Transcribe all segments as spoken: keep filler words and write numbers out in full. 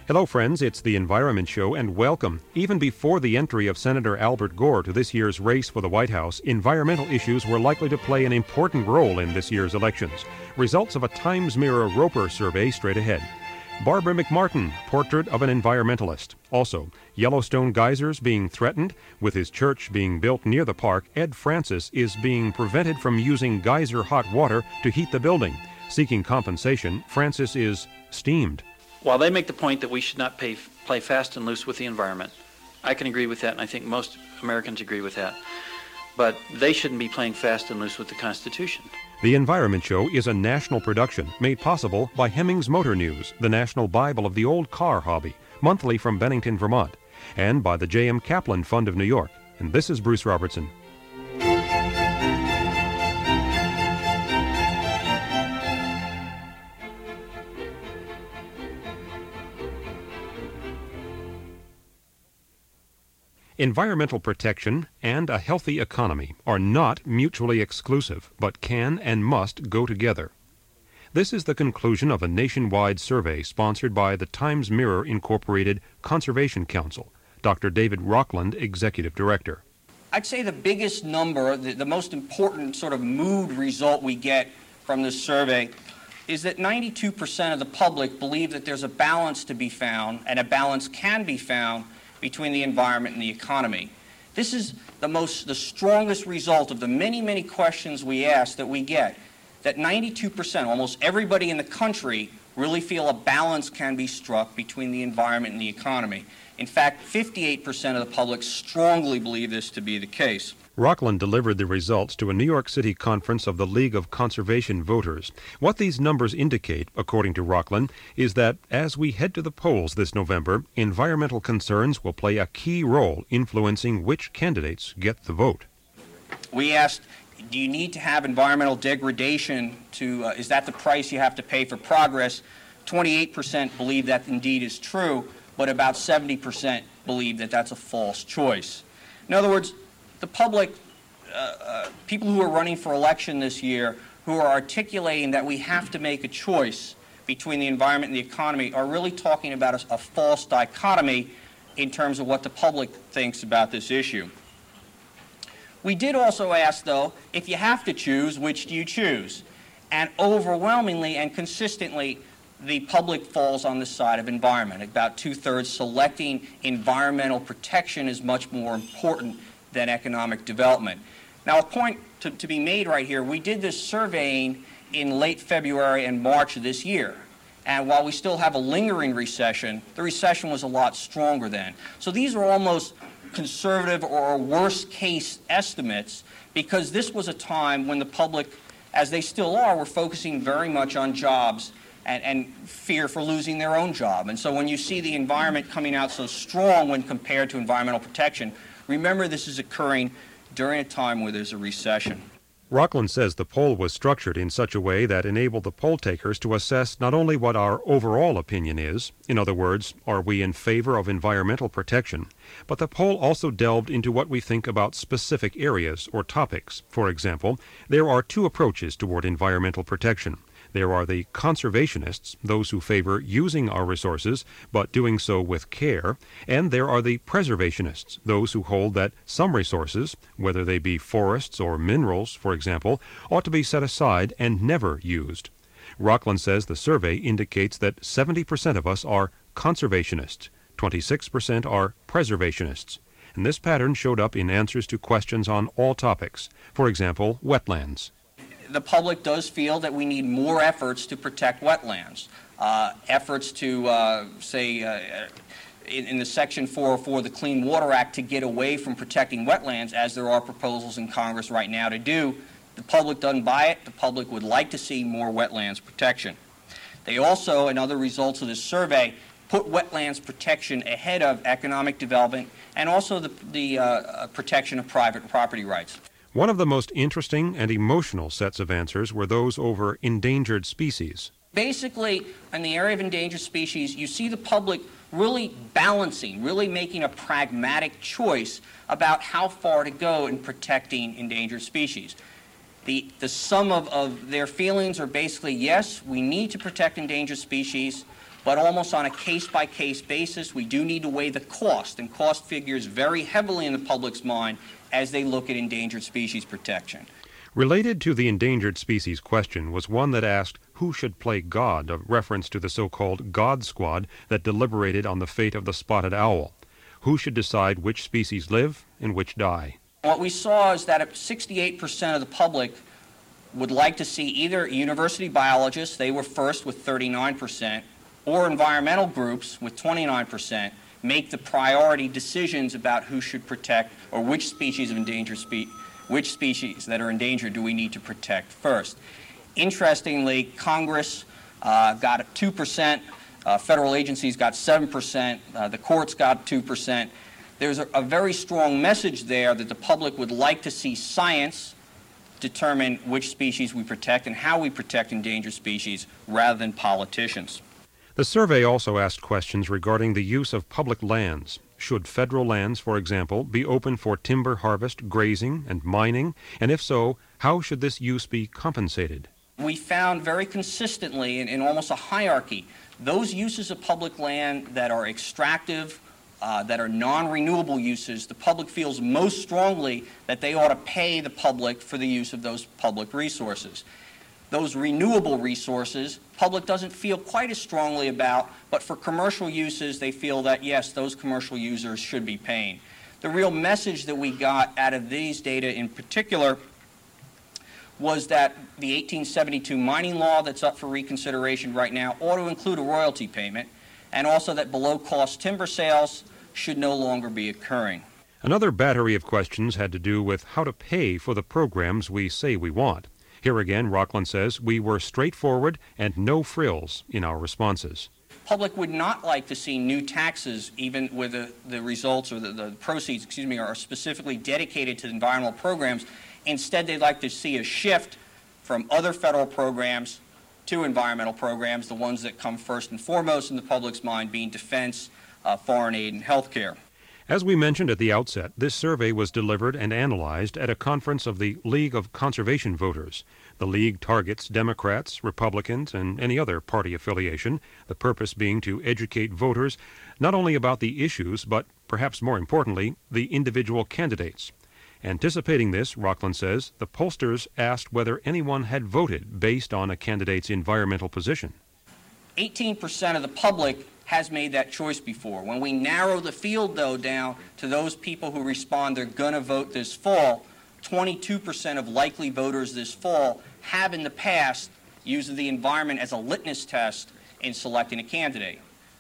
Hello, friends. It's the Environment Show, and welcome. Even before the entry of Senator Albert Gore to this year's race for the White House, environmental issues were likely to play an important role in this year's elections. Results of a Times Mirror Roper survey straight ahead. Barbara McMartin, portrait of an environmentalist. Also, Yellowstone geysers being threatened. With his church being built near the park, Ed Francis is being prevented from using geyser hot water to heat the building. Seeking compensation, Francis is steamed. While they make the point that we should not pay, play fast and loose with the environment, I can agree with that, and I think most Americans agree with that. But they shouldn't be playing fast and loose with the Constitution. The Environment Show is a national production made possible by Hemmings Motor News, the national Bible of the old car hobby, monthly from Bennington, Vermont, and by the J M Kaplan Fund of New York. And this is Bruce Robertson. Environmental protection and a healthy economy are not mutually exclusive, but can and must go together. This is the conclusion of a nationwide survey sponsored by the Times Mirror Incorporated Conservation Council. Doctor David Rockland, Executive Director. I'd say the biggest number, the, the most important sort of mood result we get from this survey is that ninety-two percent of the public believe that there's a balance to be found, and a balance can be found between the environment and the economy. This is the most, the strongest result of the many, many questions we ask that we get, that ninety-two percent, almost everybody in the country, really feel a balance can be struck between the environment and the economy. In fact, fifty-eight percent of the public strongly believe this to be the case. Rockland delivered the results to a New York City conference of the League of Conservation Voters. What these numbers indicate, according to Rockland, is that as we head to the polls this November, environmental concerns will play a key role influencing which candidates get the vote. We asked, do you need to have environmental degradation to, uh, is that the price you have to pay for progress? twenty-eight percent believe that indeed is true, but about seventy percent believe that that's a false choice. In other words, the public, uh, uh, people who are running for election this year, who are articulating that we have to make a choice between the environment and the economy, are really talking about a, a false dichotomy in terms of what the public thinks about this issue. We did also ask, though, if you have to choose, which do you choose? And overwhelmingly and consistently, the public falls on the side of environment. About two-thirds selecting environmental protection is much more important than economic development. Now, a point to, to be made right here, we did this surveying in late February and March of this year. And while we still have a lingering recession, the recession was a lot stronger then. So these are almost conservative or worst case estimates, because this was a time when the public, as they still are, were focusing very much on jobs and, and fear for losing their own job. And so when you see the environment coming out so strong when compared to environmental protection, remember, this is occurring during a time where there's a recession. Rockland says the poll was structured in such a way that enabled the poll takers to assess not only what our overall opinion is, in other words, are we in favor of environmental protection, but the poll also delved into what we think about specific areas or topics. For example, there are two approaches toward environmental protection. There are the conservationists, those who favor using our resources, but doing so with care, and there are the preservationists, those who hold that some resources, whether they be forests or minerals, for example, ought to be set aside and never used. Rockland says the survey indicates that seventy percent of us are conservationists, twenty-six percent are preservationists, and this pattern showed up in answers to questions on all topics, for example, wetlands. The public does feel that we need more efforts to protect wetlands. Uh, efforts to, uh, say, uh, in, in the Section four oh four of the Clean Water Act, to get away from protecting wetlands, as there are proposals in Congress right now to do. The public doesn't buy it. The public would like to see more wetlands protection. They also, in other results of this survey, put wetlands protection ahead of economic development and also the, the uh, protection of private property rights. One of the most interesting and emotional sets of answers were those over endangered species. Basically, in the area of endangered species, you see the public really balancing, really making a pragmatic choice about how far to go in protecting endangered species. The, the sum of, of their feelings are basically, yes, we need to protect endangered species, but almost on a case-by-case basis. We do need to weigh the cost, and cost figures very heavily in the public's mind as they look at endangered species protection. Related to the endangered species question was one that asked who should play God, a reference to the so-called God Squad that deliberated on the fate of the spotted owl. Who should decide which species live and which die? What we saw is that sixty-eight percent of the public would like to see either university biologists, they were first with thirty-nine percent, or environmental groups with twenty-nine percent, make the priority decisions about who should protect or which species of endangered spe which species that are endangered do we need to protect first. Interestingly, Congress uh, got two percent, uh, federal agencies got seven percent, uh, the courts got two percent. There's a, a very strong message there that the public would like to see science determine which species we protect and how we protect endangered species rather than politicians. The survey also asked questions regarding the use of public lands. Should federal lands, for example, be open for timber harvest, grazing, and mining? And if so, how should this use be compensated? We found very consistently, in, in almost a hierarchy, those uses of public land that are extractive, uh, that are non-renewable uses, the public feels most strongly that they ought to pay the public for the use of those public resources. Those renewable resources, public doesn't feel quite as strongly about, but for commercial uses, they feel that, yes, those commercial users should be paying. The real message that we got out of these data in particular was that the eighteen seventy-two mining law that's up for reconsideration right now ought to include a royalty payment, and also that below-cost timber sales should no longer be occurring. Another battery of questions had to do with how to pay for the programs we say we want. Here again, Rockland says we were straightforward and no frills in our responses. Public would not like to see new taxes, even where the, the results or the, the proceeds, excuse me, are specifically dedicated to environmental programs. Instead, they'd like to see a shift from other federal programs to environmental programs, the ones that come first and foremost in the public's mind being defense, uh, foreign aid, and health care. As we mentioned at the outset, this survey was delivered and analyzed at a conference of the League of Conservation Voters. The League targets Democrats, Republicans, and any other party affiliation, the purpose being to educate voters not only about the issues, but perhaps more importantly, the individual candidates. Anticipating this, Rockland says, the pollsters asked whether anyone had voted based on a candidate's environmental position. eighteen percent of the public has made that choice before. When we narrow the field, though, down to those people who respond they're going to vote this fall, twenty-two percent of likely voters this fall have in the past used the environment as a litmus test in selecting a candidate.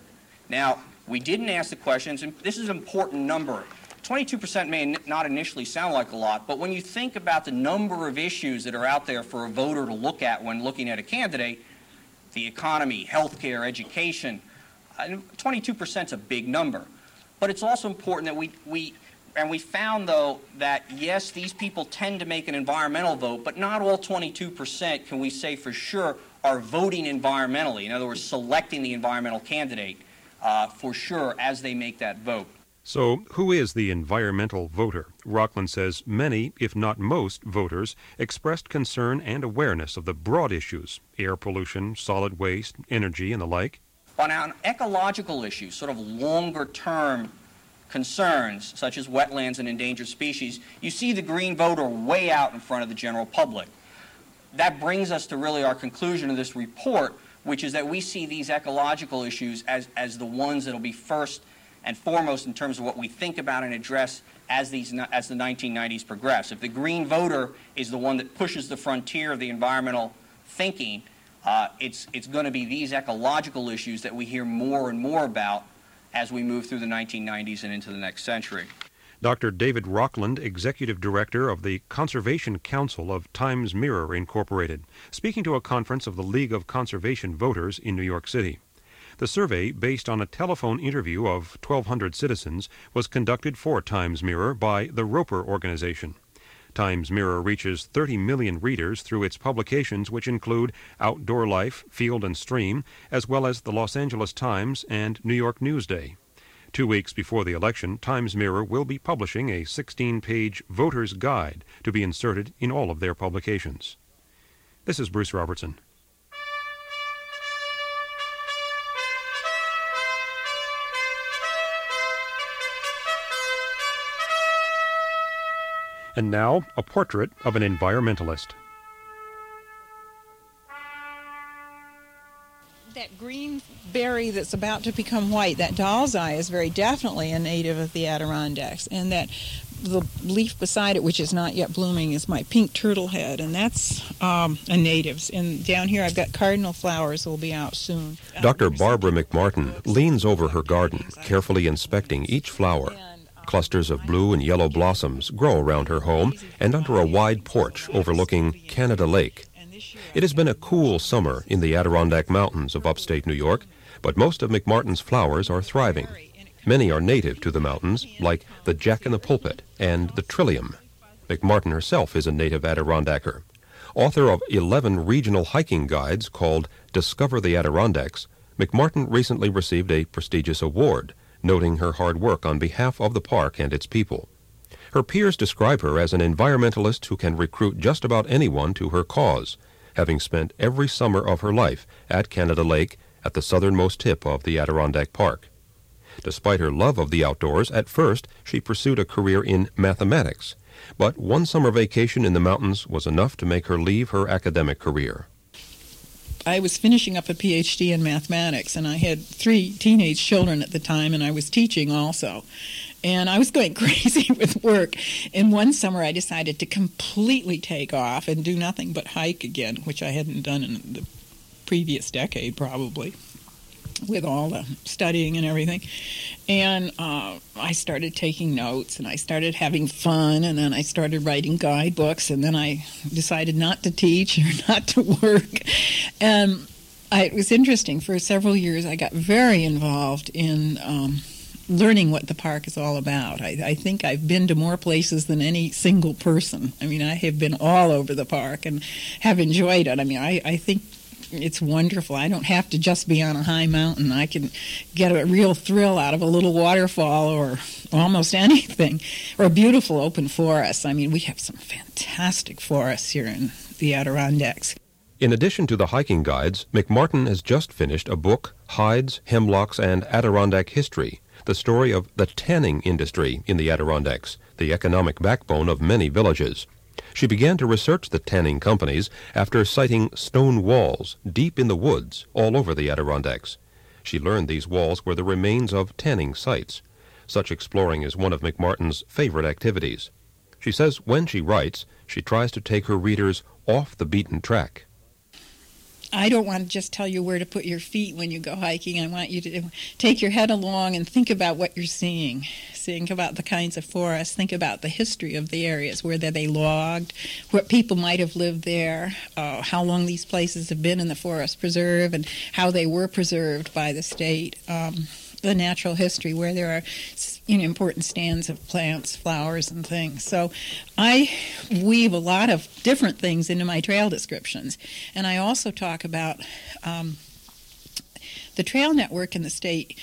Now, we didn't ask the questions, and this is an important number. twenty-two percent may not initially sound like a lot, but when you think about the number of issues that are out there for a voter to look at when looking at a candidate, the economy, healthcare, education, twenty-two percent is a big number. But it's also important that we, we, and we found, though, that yes, these people tend to make an environmental vote, but not all twenty-two percent, can we say for sure, are voting environmentally. In other words, selecting the environmental candidate uh, for sure as they make that vote. So, who is the environmental voter? Rockland says many, if not most, voters expressed concern and awareness of the broad issues, air pollution, solid waste, energy, and the like. But on ecological issues, sort of longer-term concerns, such as wetlands and endangered species, you see the green voter way out in front of the general public. That brings us to really our conclusion of this report, which is that we see these ecological issues as, as the ones that will be first and foremost in terms of what we think about and address as, these, as the nineteen nineties progress. If the green voter is the one that pushes the frontier of the environmental thinking, Uh, it's it's going to be these ecological issues that we hear more and more about as we move through the nineteen nineties and into the next century. Doctor David Rockland, Executive Director of the Conservation Council of Times Mirror, Incorporated, speaking to a conference of the League of Conservation Voters in New York City. The survey, based on a telephone interview of twelve hundred citizens, was conducted for Times Mirror by the Roper Organization. Times Mirror reaches thirty million readers through its publications, which include Outdoor Life, Field and Stream, as well as the Los Angeles Times and New York Newsday. Two weeks before the election, Times Mirror will be publishing a sixteen-page voter's guide to be inserted in all of their publications. This is Bruce Robertson. And now, a portrait of an environmentalist. That green berry that's about to become white, that doll's eye, is very definitely a native of the Adirondacks. And that the leaf beside it, which is not yet blooming, is my pink turtle head, and that's um, a native's. And down here I've got cardinal flowers that will be out soon. Doctor Barbara McMartin leans over her garden, carefully inspecting each flower. Clusters of blue and yellow blossoms grow around her home and under a wide porch overlooking Canada Lake. It has been a cool summer in the Adirondack Mountains of upstate New York, but most of McMartin's flowers are thriving. Many are native to the mountains, like the jack-in-the-pulpit and the trillium. McMartin herself is a native Adirondacker. Author of eleven regional hiking guides called Discover the Adirondacks, McMartin recently received a prestigious award, noting her hard work on behalf of the park and its people. Her peers describe her as an environmentalist who can recruit just about anyone to her cause, having spent every summer of her life at Canada Lake at the southernmost tip of the Adirondack Park. Despite her love of the outdoors, at first she pursued a career in mathematics, but one summer vacation in the mountains was enough to make her leave her academic career. I was finishing up a P H D in mathematics, and I had three teenage children at the time, and I was teaching also. And I was going crazy with work. And one summer I decided to completely take off and do nothing but hike again, which I hadn't done in the previous decade probably, with all the studying and everything. And uh, I started taking notes, and I started having fun, and then I started writing guidebooks, and then I decided not to teach or not to work. And I, it was interesting. For several years I got very involved in um, learning what the park is all about. I, I think I've been to more places than any single person. I mean, I have been all over the park and have enjoyed it. I mean, I, I think it's wonderful. I don't have to just be on a high mountain. I can get a real thrill out of a little waterfall or almost anything, or a beautiful open forest. I mean, we have some fantastic forests here in the Adirondacks. In addition to the hiking guides, McMartin has just finished a book, Hides, Hemlocks, and Adirondack History, the story of the tanning industry in the Adirondacks, the economic backbone of many villages. She began to research the tanning companies after sighting stone walls deep in the woods all over the Adirondacks. She learned these walls were the remains of tanning sites. Such exploring is one of McMartin's favorite activities. She says when she writes, she tries to take her readers off the beaten track. I don't want to just tell you where to put your feet when you go hiking. I want you to take your head along and think about what you're seeing. Think about the kinds of forests. Think about the history of the areas, where they logged, what people might have lived there, uh, how long these places have been in the forest preserve, and how they were preserved by the state. Um, the natural history, where there are, you know, important stands of plants, flowers, and things. So I weave a lot of different things into my trail descriptions. And I also talk about um, the trail network in the state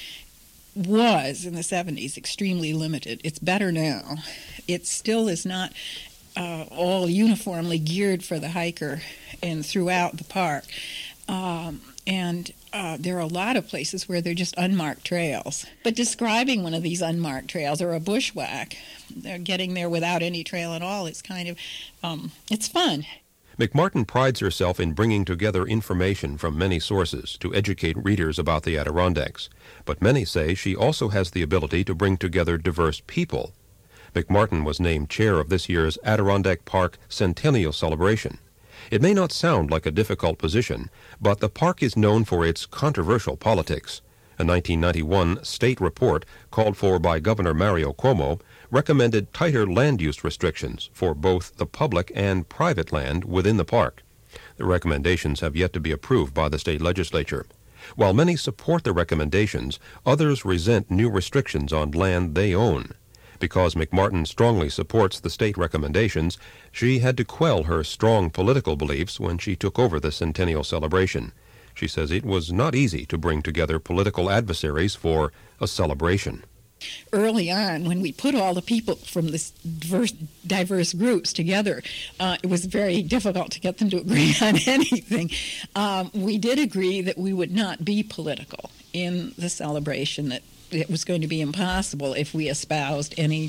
was, in the seventies, extremely limited. It's better now. It still is not uh, all uniformly geared for the hiker and throughout the park. Um, and uh, there are a lot of places where they're just unmarked trails. But describing one of these unmarked trails, or a bushwhack, they're getting there without any trail at all, it's kind of, um, it's fun. McMartin prides herself in bringing together information from many sources to educate readers about the Adirondacks. But many say she also has the ability to bring together diverse people. McMartin was named chair of this year's Adirondack Park Centennial Celebration. It may not sound like a difficult position, but the park is known for its controversial politics. A nineteen ninety-one state report, called for by Governor Mario Cuomo, recommended tighter land use restrictions for both the public and private land within the park. The recommendations have yet to be approved by the state legislature. While many support the recommendations, others resent new restrictions on land they own. Because McMartin strongly supports the state recommendations, she had to quell her strong political beliefs when she took over the centennial celebration. She says it was not easy to bring together political adversaries for a celebration. Early on, when we put all the people from this diverse, diverse groups together, uh, it was very difficult to get them to agree on anything. Um, we did agree that we would not be political in the celebration, that it was going to be impossible if we espoused any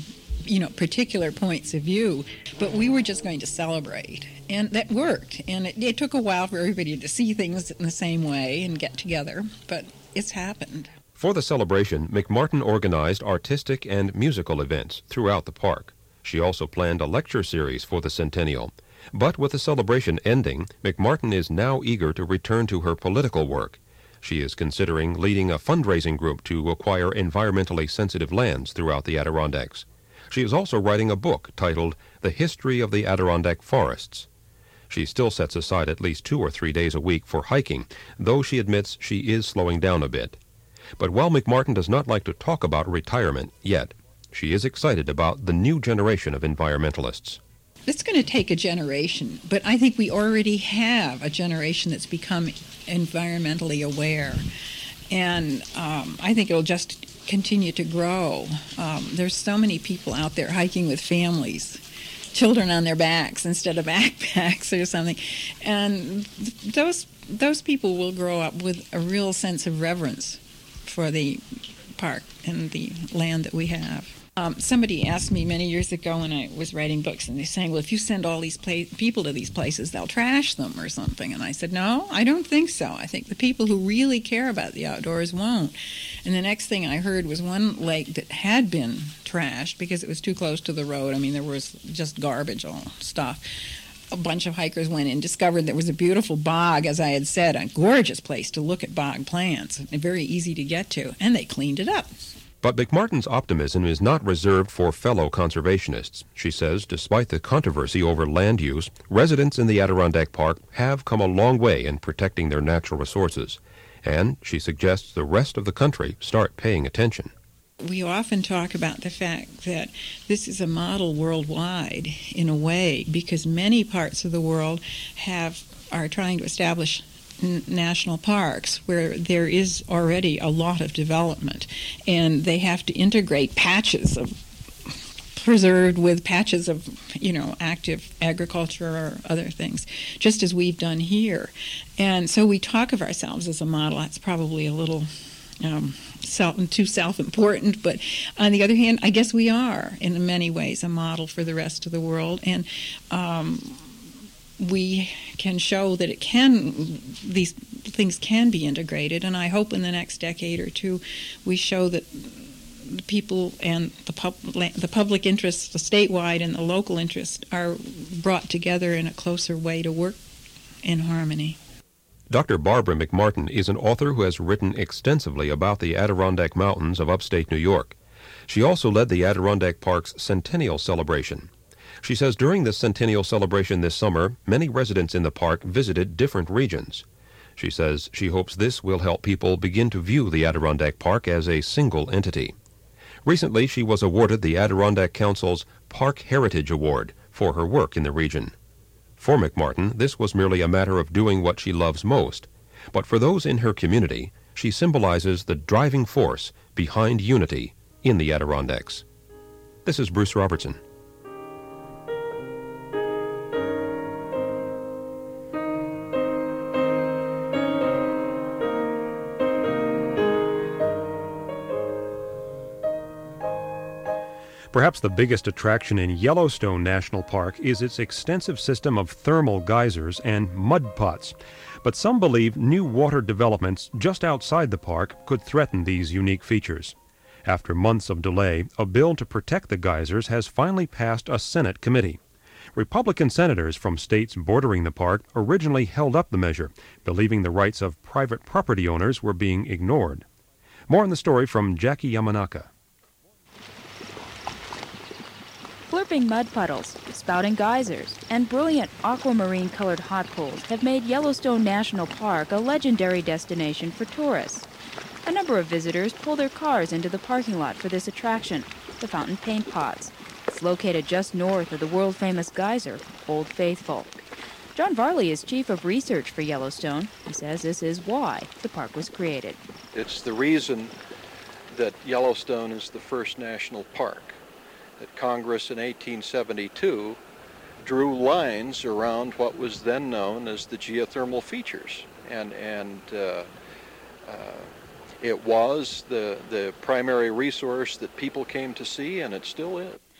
you know, particular points of view, but we were just going to celebrate. And that worked. And it, it took a while for everybody to see things in the same way and get together, but it's happened. For the celebration, McMartin organized artistic and musical events throughout the park. She also planned a lecture series for the centennial. But with the celebration ending, McMartin is now eager to return to her political work. She is considering leading a fundraising group to acquire environmentally sensitive lands throughout the Adirondacks. She is also writing a book titled The History of the Adirondack Forests. She still sets aside at least two or three days a week for hiking, though she admits she is slowing down a bit. But while McMartin does not like to talk about retirement yet, she is excited about the new generation of environmentalists. It's going to take a generation, but I think we already have a generation that's become environmentally aware. And um, I think it'll just continue to grow. Um, there's so many people out there hiking with families, children on their backs instead of backpacks or something. And th- those those people will grow up with a real sense of reverence for the park and the land that we have. Um, somebody asked me many years ago when I was writing books, and they're saying, well, if you send all these pla- people to these places, they'll trash them or something. And I said, no, I don't think so. I think the people who really care about the outdoors won't. And the next thing I heard was one lake that had been trashed because it was too close to the road. I mean, there was just garbage, all stuff. A bunch of hikers went in, discovered there was a beautiful bog, as I had said, a gorgeous place to look at bog plants, and very easy to get to, and they cleaned it up. But McMartin's optimism is not reserved for fellow conservationists. She says despite the controversy over land use, residents in the Adirondack Park have come a long way in protecting their natural resources. And she suggests the rest of the country start paying attention. We often talk about the fact that this is a model worldwide in a way, because many parts of the world have are trying to establish national parks where there is already a lot of development, and they have to integrate patches of preserved with patches of, you know, active agriculture or other things, just as we've done here. And so we talk of ourselves as a model. That's probably a little um, self, too self-important, but on the other hand, I guess we are in many ways a model for the rest of the world. And um, we can show that it can, these things can be integrated, and I hope in the next decade or two we show that the people and the, pub, the public interest, the statewide and the local interest, are brought together in a closer way to work in harmony. Doctor Barbara McMartin is an author who has written extensively about the Adirondack Mountains of upstate New York. She also led the Adirondack Park's centennial celebration. She says during the centennial celebration this summer, many residents in the park visited different regions. She says she hopes this will help people begin to view the Adirondack Park as a single entity. Recently, she was awarded the Adirondack Council's Park Heritage Award for her work in the region. For McMartin, this was merely a matter of doing what she loves most. But for those in her community, she symbolizes the driving force behind unity in the Adirondacks. This is Bruce Robertson. Perhaps the biggest attraction in Yellowstone National Park is its extensive system of thermal geysers and mud pots. But some believe new water developments just outside the park could threaten these unique features. After months of delay, a bill to protect the geysers has finally passed a Senate committee. Republican senators from states bordering the park originally held up the measure, believing the rights of private property owners were being ignored. More on the story from Jackie Yamanaka. Slurping mud puddles, spouting geysers, and brilliant aquamarine-colored hot pools have made Yellowstone National Park a legendary destination for tourists. A number of visitors pull their cars into the parking lot for this attraction, the Fountain Paint Pots. It's located just north of the world-famous geyser, Old Faithful. John Varley is chief of research for Yellowstone. He says this is why the park was created. It's the reason that Yellowstone is the first national park. That Congress in eighteen seventy-two drew lines around what was then known as the geothermal features, and and uh, uh, it was the the primary resource that people came to see, and it still is.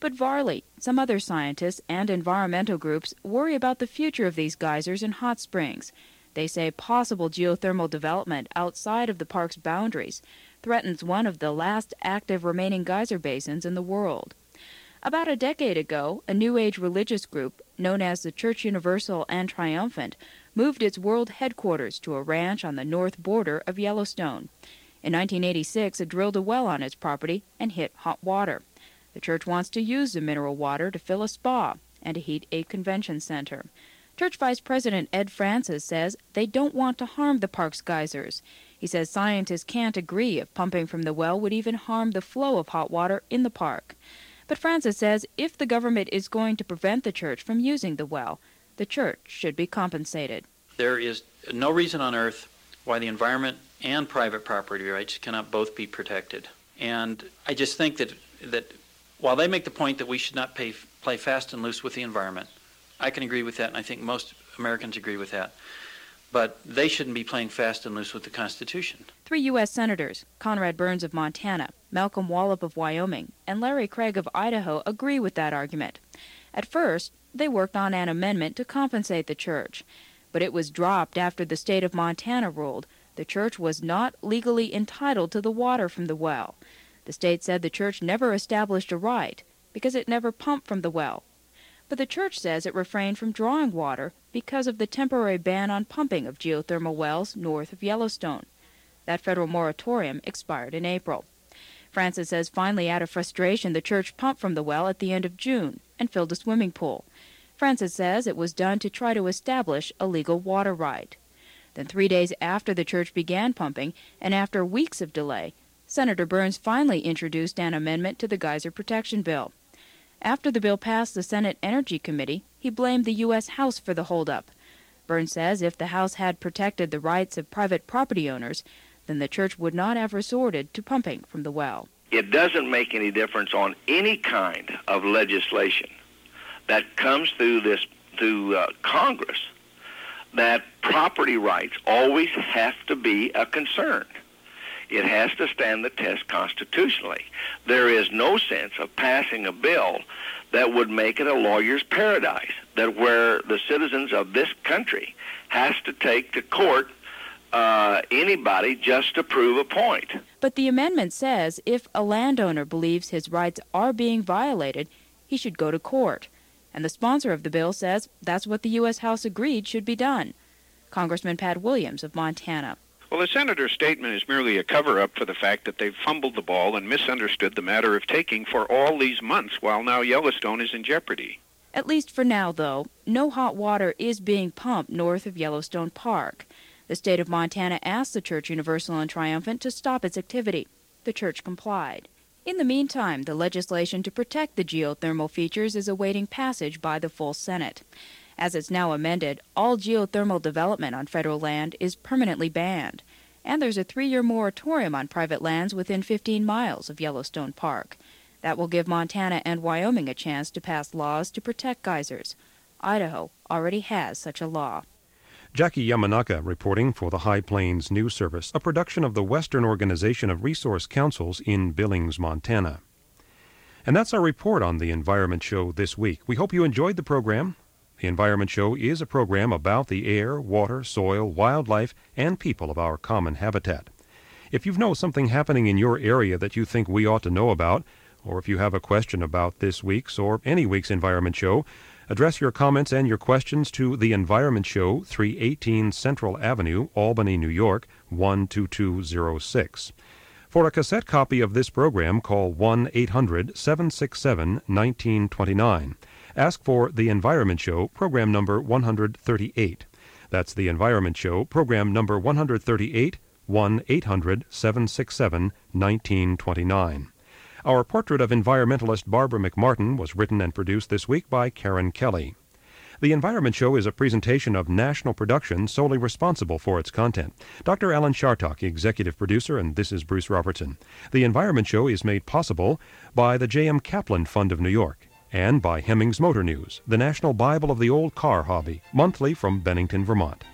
But Varley, some other scientists, and environmental groups worry about the future of these geysers and hot springs. They say possible geothermal development outside of the park's boundaries threatens one of the last active remaining geyser basins in the world. About a decade ago, a New Age religious group known as the Church Universal and Triumphant moved its world headquarters to a ranch on the north border of Yellowstone. In nineteen eighty-six, it drilled a well on its property and hit hot water. The church wants to use the mineral water to fill a spa and to heat a convention center. Church Vice President Ed Francis says they don't want to harm the park's geysers. He says scientists can't agree if pumping from the well would even harm the flow of hot water in the park. But Francis says if the government is going to prevent the church from using the well, the church should be compensated. There is no reason on earth why the environment and private property rights cannot both be protected. And I just think that that while they make the point that we should not pay, play fast and loose with the environment, I can agree with that, and I think most Americans agree with that. But they shouldn't be playing fast and loose with the Constitution. Three U S senators, Conrad Burns of Montana, Malcolm Wallop of Wyoming, and Larry Craig of Idaho, agree with that argument. At first, they worked on an amendment to compensate the church, but it was dropped after the state of Montana ruled the church was not legally entitled to the water from the well. The state said the church never established a right because it never pumped from the well. But the church says it refrained from drawing water because of the temporary ban on pumping of geothermal wells north of Yellowstone. That federal moratorium expired in April. Francis says finally, out of frustration, the church pumped from the well at the end of June and filled a swimming pool. Francis says it was done to try to establish a legal water right. Then three days after the church began pumping, and after weeks of delay, Senator Burns finally introduced an amendment to the Geyser Protection Bill. After the bill passed the Senate Energy Committee, he blamed the U S House for the holdup. Burns says if the House had protected the rights of private property owners, then the church would not have resorted to pumping from the well. It doesn't make any difference on any kind of legislation that comes through this through uh, Congress that property rights always have to be a concern. It has to stand the test constitutionally. There is no sense of passing a bill that would make it a lawyer's paradise, that where the citizens of this country has to take to court uh, anybody just to prove a point. But the amendment says if a landowner believes his rights are being violated, he should go to court. And the sponsor of the bill says that's what the U S House agreed should be done. Congressman Pat Williams of Montana. Well, the senator's statement is merely a cover-up for the fact that they've fumbled the ball and misunderstood the matter of taking for all these months while now Yellowstone is in jeopardy. At least for now, though, no hot water is being pumped north of Yellowstone Park. The state of Montana asked the Church Universal and Triumphant to stop its activity. The church complied. In the meantime, the legislation to protect the geothermal features is awaiting passage by the full Senate. As it's now amended, all geothermal development on federal land is permanently banned, and there's a three-year moratorium on private lands within fifteen miles of Yellowstone Park. That will give Montana and Wyoming a chance to pass laws to protect geysers. Idaho already has such a law. Jackie Yamanaka reporting for the High Plains News Service, a production of the Western Organization of Resource Councils in Billings, Montana. And that's our report on the Environment Show this week. We hope you enjoyed the program. The Environment Show is a program about the air, water, soil, wildlife, and people of our common habitat. If you know something happening in your area that you think we ought to know about, or if you have a question about this week's or any week's Environment Show, address your comments and your questions to The Environment Show, three eighteen Central Avenue, Albany, New York, one two two zero six. For a cassette copy of this program, call one eight hundred seven six seven one nine two nine. Ask for The Environment Show, program number one thirty-eight. That's The Environment Show, program number one thirty-eight, one eight hundred seven six seven one nine two nine. Our portrait of environmentalist Barbara McMartin was written and produced this week by Karen Kelly. The Environment Show is a presentation of National Production solely responsible for its content. Doctor Alan Chartock, executive producer, and this is Bruce Robertson. The Environment Show is made possible by the J M Kaplan Fund of New York and by Hemmings Motor News, the national Bible of the old car hobby, monthly from Bennington, Vermont.